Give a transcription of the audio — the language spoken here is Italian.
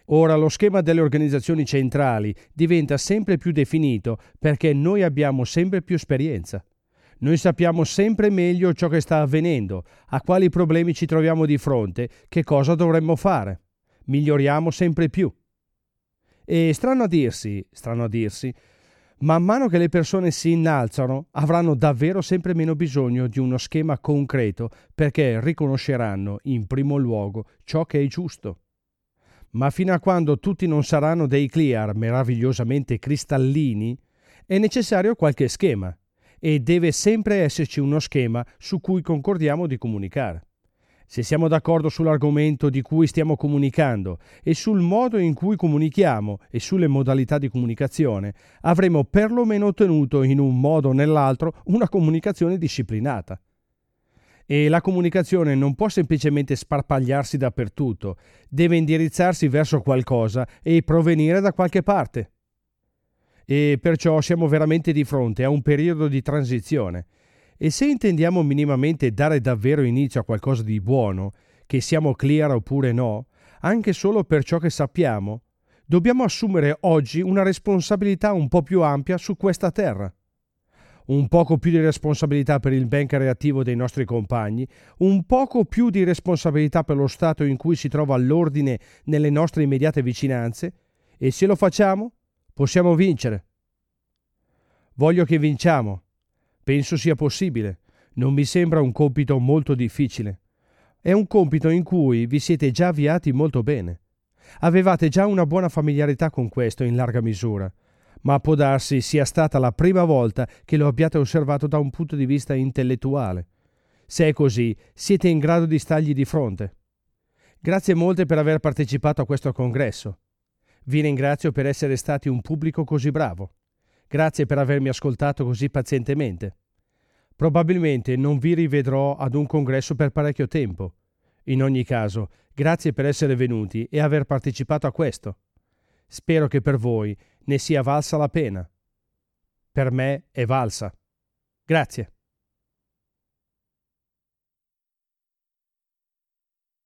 Ora lo schema delle organizzazioni centrali diventa sempre più definito perché noi abbiamo sempre più esperienza. Noi sappiamo sempre meglio ciò che sta avvenendo, a quali problemi ci troviamo di fronte, che cosa dovremmo fare. Miglioriamo sempre più. E strano a dirsi, man mano che le persone si innalzano, avranno davvero sempre meno bisogno di uno schema concreto perché riconosceranno in primo luogo ciò che è giusto. Ma fino a quando tutti non saranno dei clear meravigliosamente cristallini, è necessario qualche schema e deve sempre esserci uno schema su cui concordiamo di comunicare. Se siamo d'accordo sull'argomento di cui stiamo comunicando e sul modo in cui comunichiamo e sulle modalità di comunicazione, avremo perlomeno ottenuto in un modo o nell'altro una comunicazione disciplinata. E la comunicazione non può semplicemente sparpagliarsi dappertutto, deve indirizzarsi verso qualcosa e provenire da qualche parte. E perciò siamo veramente di fronte a un periodo di transizione. E se intendiamo minimamente dare davvero inizio a qualcosa di buono, che siamo clear oppure no, anche solo per ciò che sappiamo, dobbiamo assumere oggi una responsabilità un po' più ampia su questa terra. Un poco più di responsabilità per il ben creativo dei nostri compagni, un poco più di responsabilità per lo stato in cui si trova l'ordine nelle nostre immediate vicinanze, e se lo facciamo, possiamo vincere. Voglio che vinciamo. Penso sia possibile. Non mi sembra un compito molto difficile. È un compito in cui vi siete già avviati molto bene. Avevate già una buona familiarità con questo in larga misura, ma può darsi sia stata la prima volta che lo abbiate osservato da un punto di vista intellettuale. Se è così, siete in grado di stargli di fronte. Grazie molte per aver partecipato a questo congresso. Vi ringrazio per essere stati un pubblico così bravo. Grazie per avermi ascoltato così pazientemente. Probabilmente non vi rivedrò ad un congresso per parecchio tempo. In ogni caso, grazie per essere venuti e aver partecipato a questo. Spero che per voi ne sia valsa la pena. Per me è valsa. Grazie.